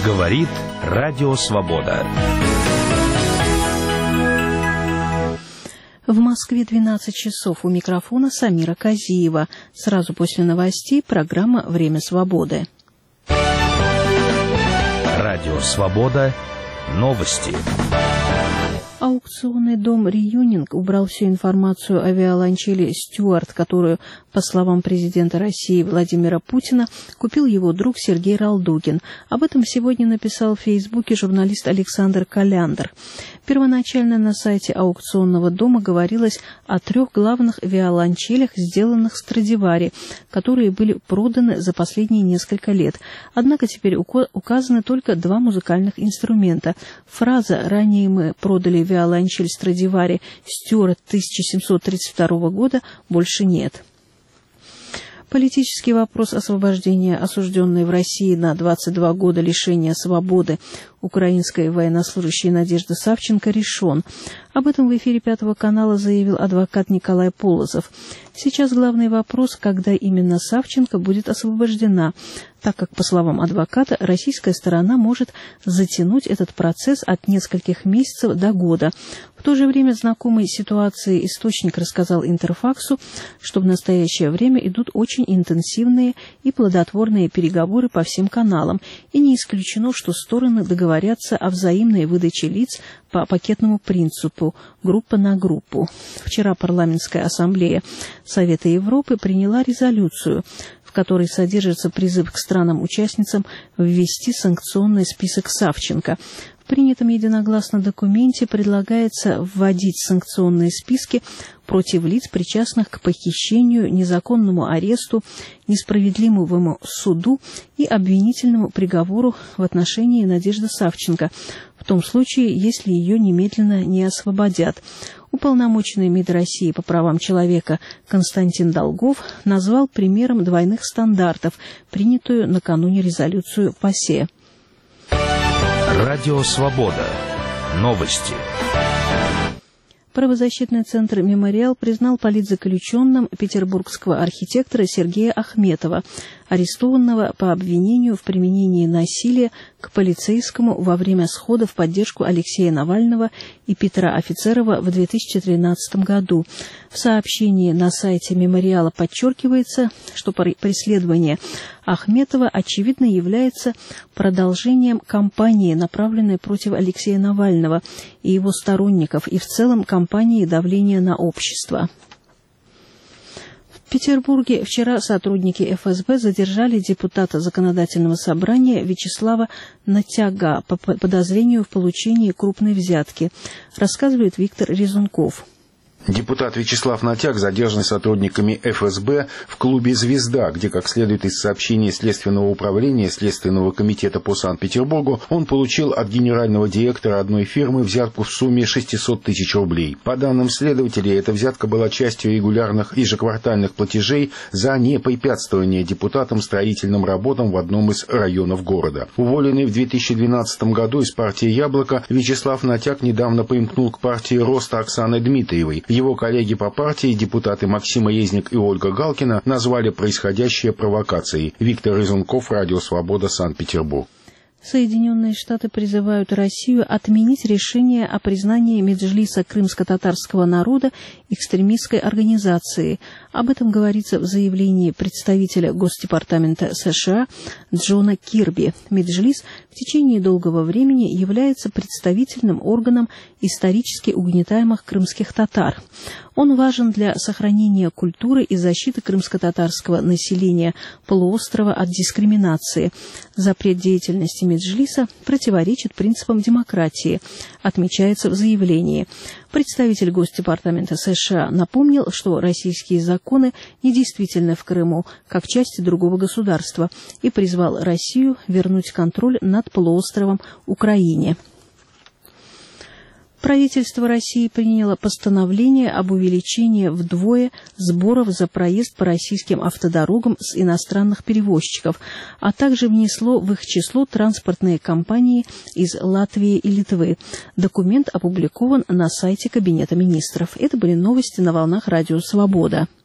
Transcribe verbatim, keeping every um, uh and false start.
Говорит Радио Свобода. В Москве двенадцать часов. У микрофона Самира Казиева. Сразу после новостей программа «Время свободы». Радио Свобода. Новости. Аукционный дом «Реюнинг» убрал всю информацию о виолончели «Стюарт», которую, по словам президента России Владимира Путина, купил его друг Сергей Ралдугин. Об этом сегодня написал в Фейсбуке журналист Александр Коляндр. Первоначально на сайте аукционного дома говорилось о трех главных виолончелях, сделанных Страдивари, которые были проданы за последние несколько лет. Однако теперь указаны только два музыкальных инструмента. Фраза «ранее мы продали виолончель Страдивари Стюарт тысяча семьсот тридцать второго года» больше нет. Политический вопрос освобождения осужденной в России на двадцать два года лишения свободы украинской военнослужащей Надежды Савченко решен. Об этом в эфире Пятого канала заявил адвокат Николай Полозов. Сейчас главный вопрос, когда именно Савченко будет освобождена, так как, по словам адвоката, российская сторона может затянуть этот процесс от нескольких месяцев до года. В то же время знакомый ситуации источник рассказал Интерфаксу, что в настоящее время идут очень интенсивные и плодотворные переговоры по всем каналам, и не исключено, что стороны договорятся о взаимной выдаче лиц по пакетному принципу «группа на группу». Вчера парламентская ассамблея Совета Европы приняла резолюцию, в которой содержится призыв к странам-участницам ввести санкционный список Савченко. В принятом единогласно документе предлагается вводить санкционные списки против лиц, причастных к похищению, незаконному аресту, несправедливому суду и обвинительному приговору в отношении Надежды Савченко, в том случае, если ее немедленно не освободят. Уполномоченный МИД России по правам человека Константин Долгов назвал примером двойных стандартов принятую накануне резолюцию ПАСЕ. Радио Свобода. Новости. Правозащитный центр «Мемориал» признал политзаключенным петербургского архитектора Сергея Ахметова, арестованного по обвинению в применении насилия к полицейскому во время схода в поддержку Алексея Навального и Петра Офицерова в две тысячи тринадцатом году. В сообщении на сайте «Мемориала» подчеркивается, что преследование Ахметова, очевидно, является продолжением кампании, направленной против Алексея Навального и его сторонников, и в целом кампании давления на общество. В Петербурге вчера сотрудники эф эс бэ задержали депутата Законодательного собрания Вячеслава Натяга по подозрению в получении крупной взятки, рассказывает Виктор Резунков. Депутат Вячеслав Натяг задержан сотрудниками эф эс бэ в клубе «Звезда», где, как следует из сообщения Следственного управления Следственного комитета по Санкт-Петербургу, он получил от генерального директора одной фирмы взятку в сумме шестьсот тысяч рублей. По данным следователей, эта взятка была частью регулярных ежеквартальных платежей за непрепятствование депутатам строительным работам в одном из районов города. Уволенный в две тысячи двенадцатом году из партии «Яблоко», Вячеслав Натяг недавно примкнул к партии «Роста» Оксаны Дмитриевой. Его коллеги по партии, депутаты Максим Резник и Ольга Галкина, назвали происходящее провокацией. Виктор Резунков, Радио Свобода, Санкт-Петербург. Соединенные Штаты призывают Россию отменить решение о признании Меджлиса крымско-татарского народа экстремистской организацией. Об этом говорится в заявлении представителя Госдепартамента США Джона Кирби. Меджлис в течение долгого времени является представительным органом исторически угнетаемых крымских татар. Он важен для сохранения культуры и защиты крымско-татарского населения полуострова от дискриминации. Запрет деятельности Меджлиса противоречит принципам демократии, отмечается в заявлении. Представитель Госдепартамента США напомнил, что российские законы недействительны в Крыму, как части другого государства, и призвал Россию вернуть контроль над полуостровом Украине. Правительство России приняло постановление об увеличении вдвое сборов за проезд по российским автодорогам с иностранных перевозчиков, а также внесло в их число транспортные компании из Латвии и Литвы. Документ опубликован на сайте Кабинета министров. Это были новости на волнах Радио Свобода.